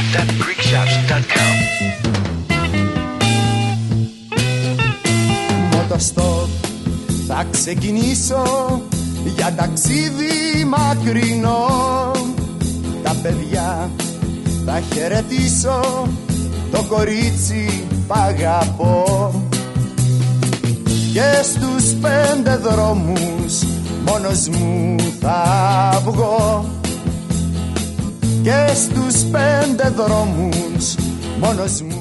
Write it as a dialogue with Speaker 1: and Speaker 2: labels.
Speaker 1: www.greekshops.com.
Speaker 2: Μοτοστόπ θα ξεκινήσω για ταξίδι μακρινό. Τα παιδιά θα χαιρετήσω, το κορίτσι π' αγαπώ. Και στους 5 δρόμους μόνος μου θα βγω. Και στους 5 δρόμους μόνος μου